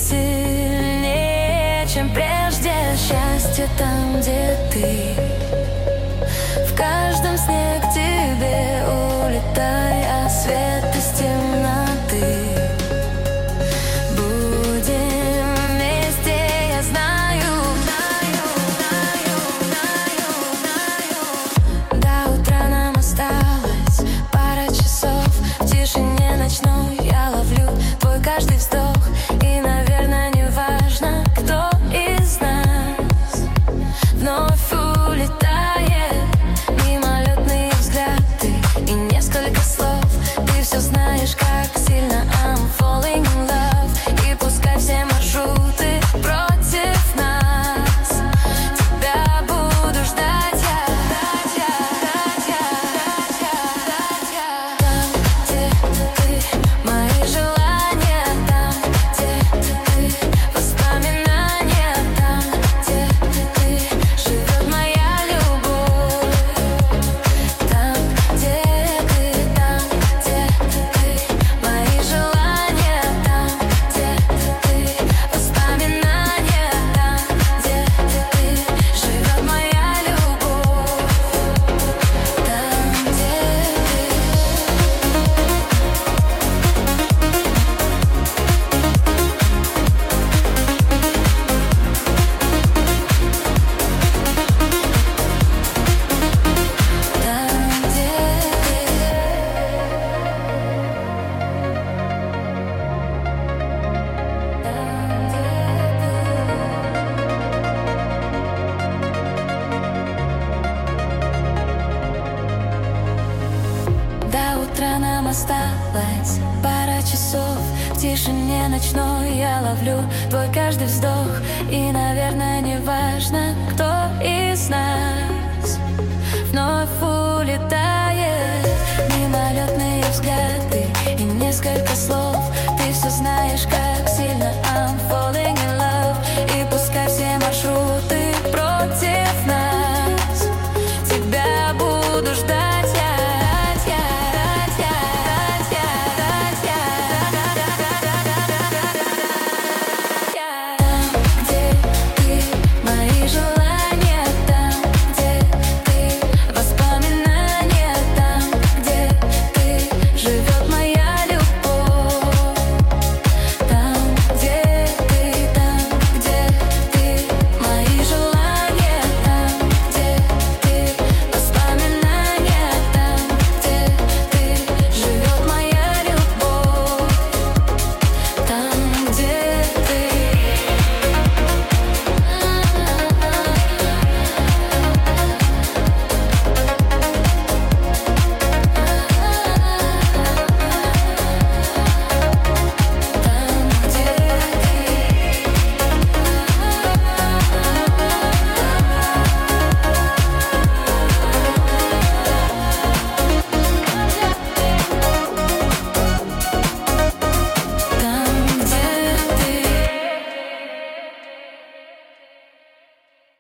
сильнее, чем прежде. Счастье там, где ты, в каждом сне к тебе улетай, а свет из темноты. Будем вместе, я знаю. До утра нам осталось пара часов. В тишине ночной я ловлю твой каждый вздох. И, наверное, не важно, кто из нас вновь улетает. Мимолетные взгляды и несколько слов. Ты все знаешь, как сильно I'm falling in love. И пускай все маршруты против нас, тебя буду ждать я. Там, где ты, мои желания. Там, где ты, воспоминания. Там, где ты, живет моя любовь. Там, где ты, мои желания. Там, где ты, воспоминания. Там, где ты, живет моя любовь. Там, где До утра нам осталось пара часов. В тишине ночной я ловлю твой каждый вздох. И, наверное, не важно, кто из нас вновь улетает. Мимолетные взгляды и несколько слов. Ты все знаешь, как сильно I'm falling in love. И пускай все маршруты против нас, тебя буду ждать я. Там, где ты, мои желания.